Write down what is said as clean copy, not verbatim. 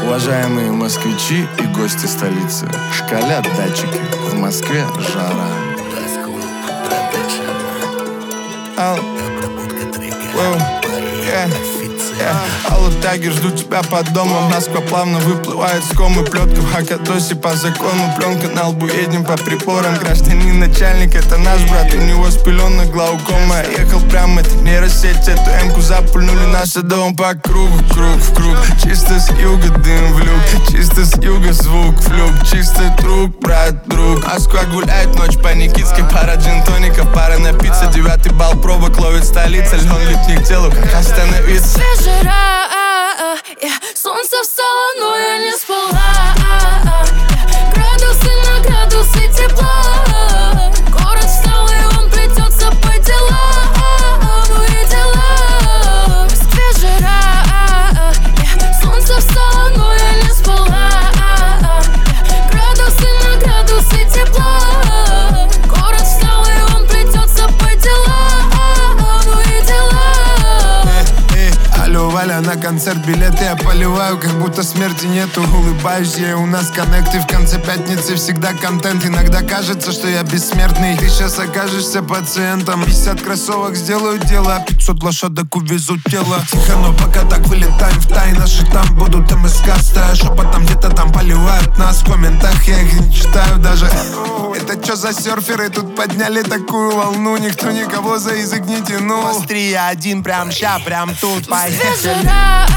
Уважаемые москвичи и гости столицы, шкалят датчики, в Москве жара. Алло-таги ждут тебя под домом. Москва плавно выплывает с комы. Плетка в хакатосе по закону. Пленка на лбу, едем по припорам. Гражданин начальник, это наш брат. У него спилена глаукома. Ехал прямо, это нейросеть. Эту эмку запульнули наш дом по кругу. Круг в круг. Чисто с юга дым в люк. Чисто с юга звук флюк. Чисто друг, брат, друг. Москва гуляет ночь по Никитской. Пара джин-тоников, пара напиться. 9-й балл пробок ловит столица. Льон липнет к телу, как остановиться. Жара, солнце встало, но я не спала. Градусы на градусы тепла. Город встал, и он плетется по делам. Ну и дела. В Москве жара, солнце встало, но я не спала. Градусы на градусы тепла. Город встал, и он плетется по делам. Ну и дела. Алло, Валя, на концерт билеты я поливаю, как будто смерти нету. Улыбаюсь ей, у нас коннект, и в конце пятницы всегда контент. Иногда кажется, что я бессмертный. Ты сейчас окажешься пациентом. 50 кроссовок сделают дело, а 500 лошадок увезут тело. Тихо, но пока так вылетаем в тай. Наши там будут МСК, стая шепотом где-то там поливают нас. В комментах я их не читаю даже. Это чё за серферы тут подняли такую волну? Никто никого за язык не тянул. Острия один прям ща, прям тут. В Москве жара,